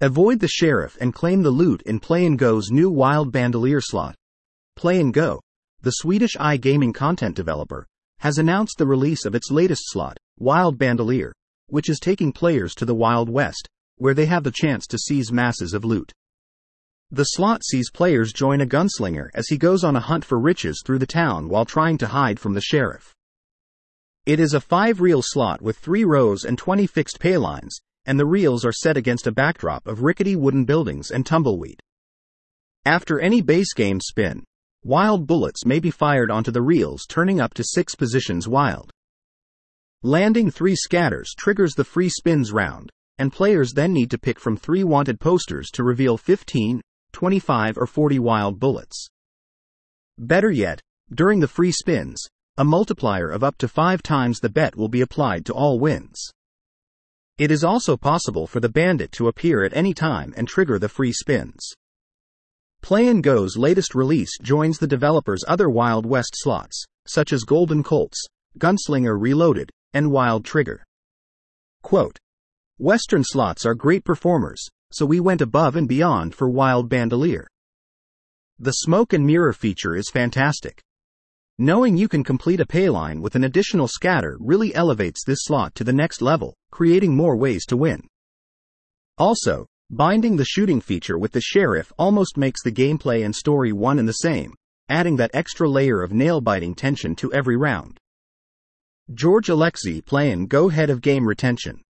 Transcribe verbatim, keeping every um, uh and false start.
Avoid the sheriff and claim the loot in Play and Go's new Wild Bandolier slot. Play and Go, the Swedish iGaming content developer, has announced the release of its latest slot, Wild Bandolier, which is taking players to the Wild West, where they have the chance to seize masses of loot. The slot sees players join a gunslinger as he goes on a hunt for riches through the town while trying to hide from the sheriff. It is a five-reel slot with three rows and twenty fixed pay lines, and the reels are set against a backdrop of rickety wooden buildings and tumbleweed. After any base game spin, wild bullets may be fired onto the reels, turning up to six positions wild. Landing three scatters triggers the free spins round, and players then need to pick from three wanted posters to reveal fifteen, twenty-five or forty wild bullets. Better yet, during the free spins, a multiplier of up to five times the bet will be applied to all wins. It is also possible for the bandit to appear at any time and trigger the free spins. Play and Go's latest release joins the developer's other Wild West slots, such as Golden Colts, Gunslinger Reloaded, and Wild Trigger. Quote, "Western slots are great performers, so we went above and beyond for Wild Bandolier. The smoke and mirror feature is fantastic. Knowing you can complete a payline with an additional scatter really elevates this slot to the next level, creating more ways to win. Also, binding the shooting feature with the sheriff almost makes the gameplay and story one and the same, adding that extra layer of nail-biting tension to every round." George Alexei, Play and Go head of game retention.